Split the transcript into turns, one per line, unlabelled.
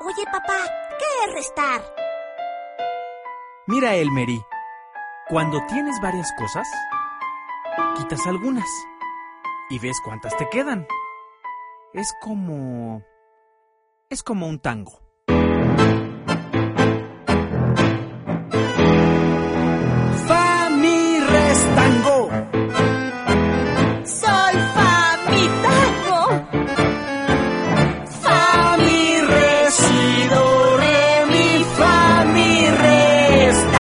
Oye, papá, ¿qué es restar?
Mira, Elmery, cuando tienes varias cosas, quitas algunas y ves cuántas te quedan. Es como un tango.